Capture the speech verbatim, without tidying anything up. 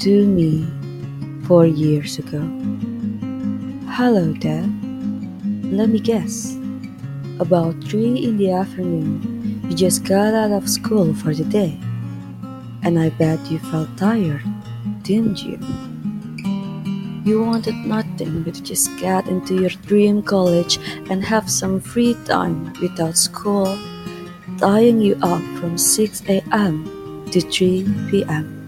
to me four years ago. Hello, Dad. Let me guess. About three in the afternoon, you just got out of school for the day. And I bet you felt tired, didn't you? You wanted nothing but to just get into your dream college and have some free time without school tying you up from six a m to three p m